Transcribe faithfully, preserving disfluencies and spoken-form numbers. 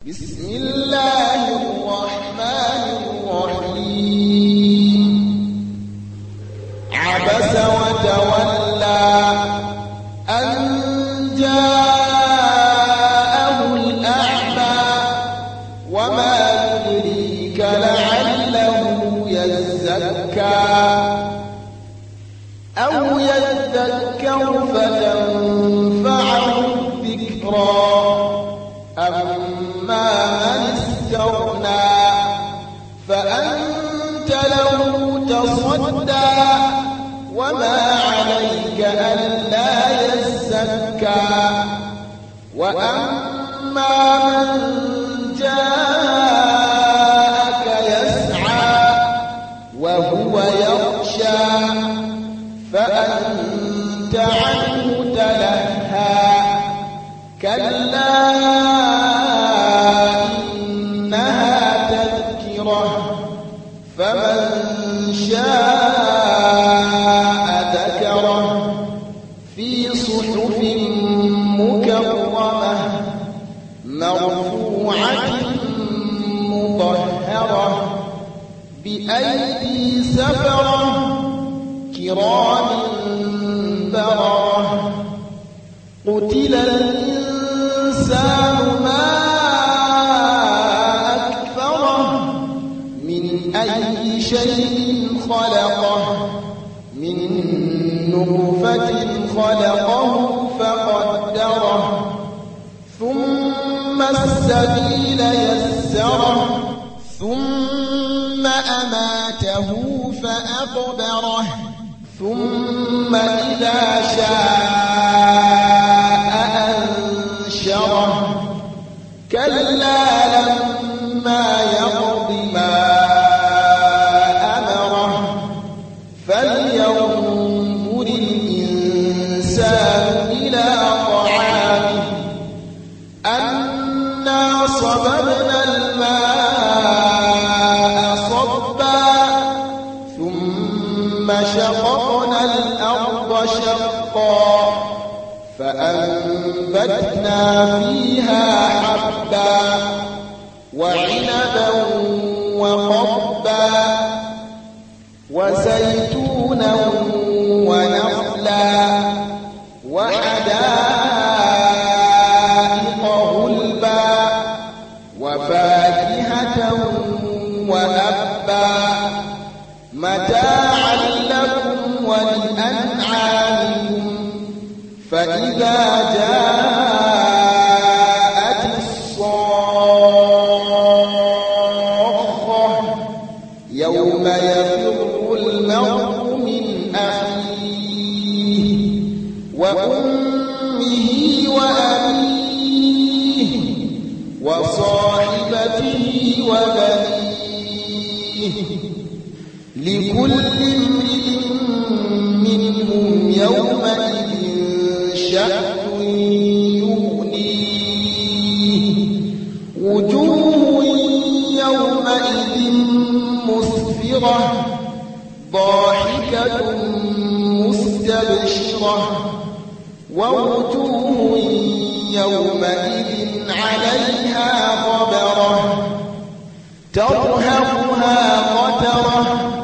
بسم الله الرحمن الرحيم عبس وتولى أن جاءه الأعمى وما يدريك لعله يزكى أو يذكر فتنفعه الذكرى أما من استغنى فأنت له تصدى وما عليك ألا يزكى وأما من جاءك يسعى وهو يخشى فأنت عنه تلهى كلا إنها تذكرة فمن شاء ذكره في صحف مكرمة مرفوعة مطهرة بأيدي سفرة كرام بررة قتل الإنسان ما أكفره من أي شيء خلقه من نطفة خلقه فقدره ثم السبيل يسره ثم أماته فأقبره ثم إذا شاء أنشره كلا لما يقض ما أمره فلينظر الإنسان إلى طعامه أنا صببنا الماء صبا ثم شققنا الأرض شقا فأنبتنا فيها حبا وعنبا وقضبا وزيتونا ونخلا وحدائق غلبا وفاكهة وأبا متاعا لكم ولأنعامكم فإذا جاءت الصاخة يوم يفر المرء من أخيه وأمه وأبيه وصاحبته وبنيه لكل امرئ منهم يومئذ شأن يغنيه وجوه يومئذ مسفرة ضاحكة مستبشرة ووجوه يومئذ عليها غبرة ترهقها قترة